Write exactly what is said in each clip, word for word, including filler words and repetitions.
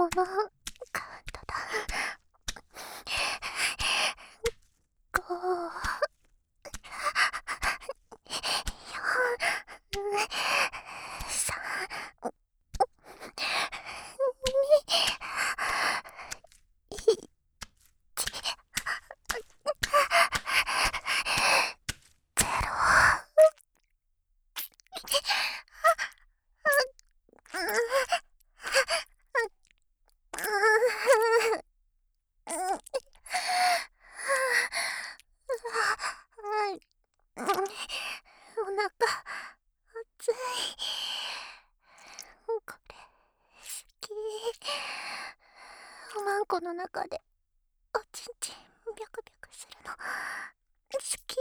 カウントだ。ご、よん、さん、に、いち、ゼロ。お腹熱い。これ好き。おまんこの中でおちんちんビャクビャクするの好き。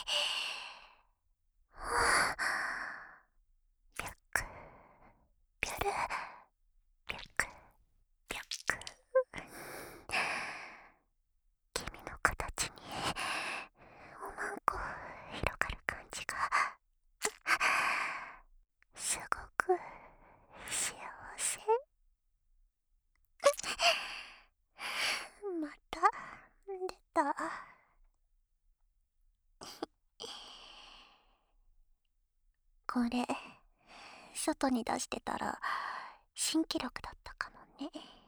ビャクビャルビャクビャク。君の形におまんこ広がる感じがすごく幸せ。また出た。これ外に出してたら新記録だったかもね。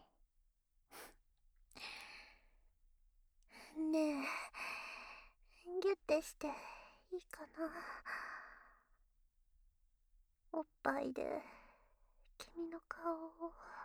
ねえ、ギュッてしていいかな。おっぱいで君の顔を